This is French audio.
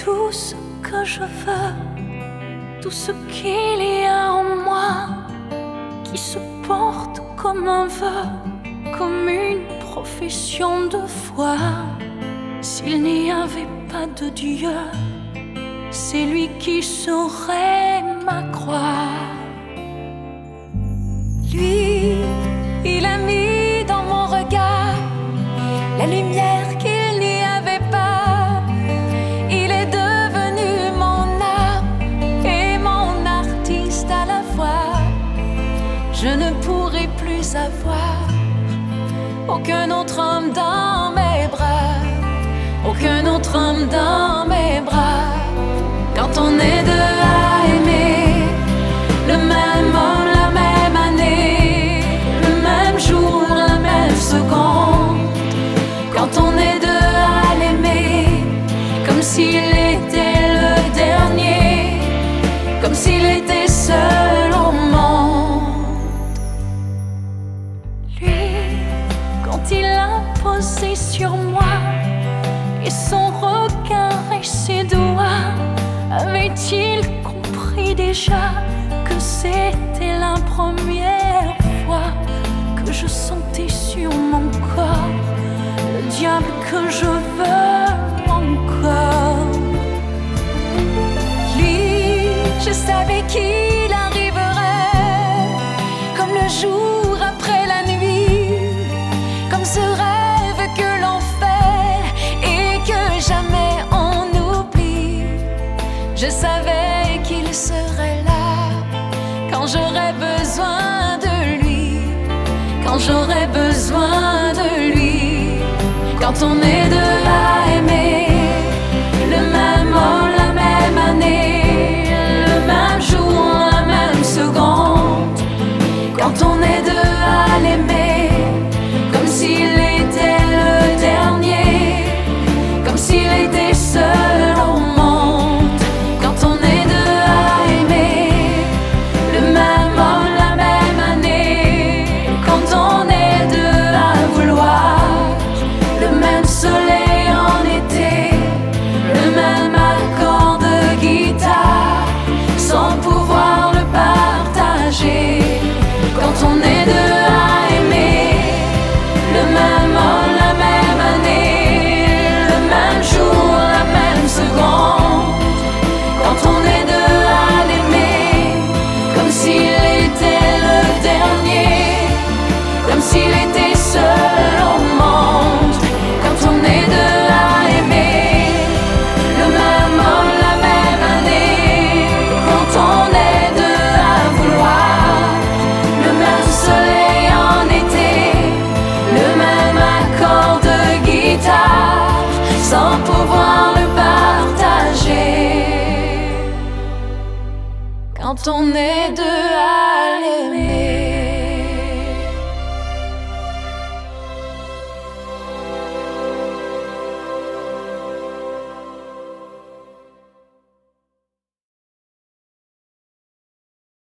tout ce que je veux, tout ce qu'il y a en moi, qui se porte comme un vœu, comme une profession de foi. S'il n'y avait pas de Dieu, c'est lui qui saurait ma croix. Lui, il a mis dans mon regard la lumière qu'il n'y avait pas. Il est devenu mon âme et mon artiste à la fois. Je ne pourrai plus avoir aucun autre homme dans mes bras, aucun autre homme dans mes bras. Quand on est deux à aimer le même homme, la même année, le même jour, la même seconde. Quand on est deux à l'aimer, comme s'il était le dernier, comme s'il était seul au monde. Lui, quand il a posé sur moi, et son regard et ses doigts, avait-il compris déjà que c'était la première fois que je sentais sur mon corps le diable que je veux encore? Lui, je savais qu'il arriverait comme le jour après la nuit, comme ce rêve que l'on fait et que jamais on oublie. Je savais qu'il serait là quand j'aurais besoin de lui, quand j'aurais besoin de lui. Quand on est deux à aimer le même homme, la même année, le même jour, la même seconde. Quand on est deux à l'aimer, comme s'il était le dernier, comme s'il était seul au monde. Quand on est deux à aimer le même homme, la même année, quand on est deux à vouloir le même soleil en été, le même accord de guitare, sans pouvoir le partager. Quand on est deux à aimer le même homme, la même année, le même jour, la même seconde. Quand on est deux à l'aimer, comme s'il était le dernier, comme s'il était seul au monde. Quand on est deux à aimer le même homme, la même année, quand on est deux à vouloir le même soleil en été, le même accord de guitare, sans pouvoir le partager. Quand on est deux